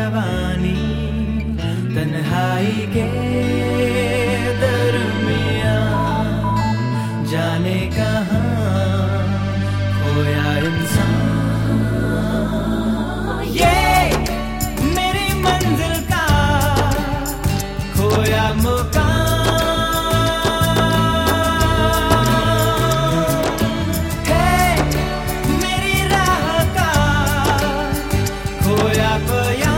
जवानी तन्हाई के दरमियां जाने कहाँ खोया इंसान। ये मेरी मंजिल का खोया मुकाम है, मेरी राह का खोया बयां।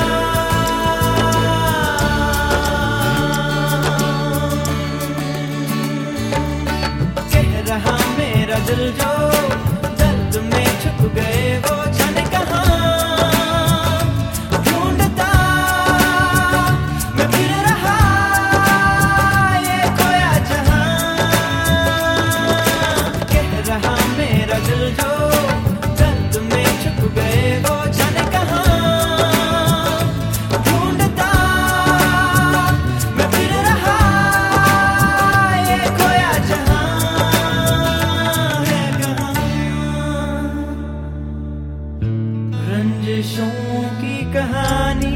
कह रहा मेरा दिल जो दर्द में छुप गए वो जाने कहाँ ढूंढता मैं फिर रहा ये खोया जहां। कह रहा मेरा दिल जो दर्द में छुप गए वो जाने कहाँ ढूंढता मैं फिर रहा ये खोया जहां है कहाँ। रंजिशों की कहानी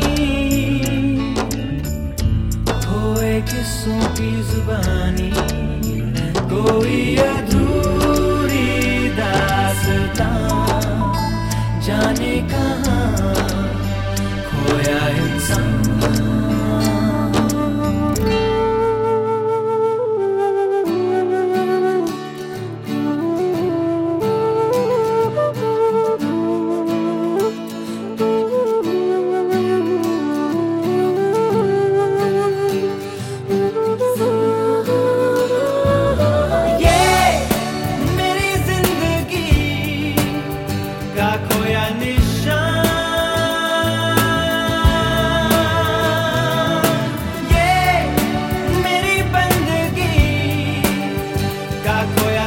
खोए किस्सों की जुबानी कोई अधूरी दास्तां जाने कहाँ खोया इंसान। खोया निशान ये मेरी बंदगी का खोया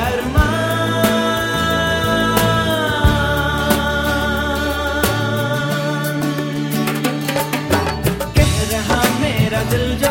अरमान। कह रहा मेरा दिल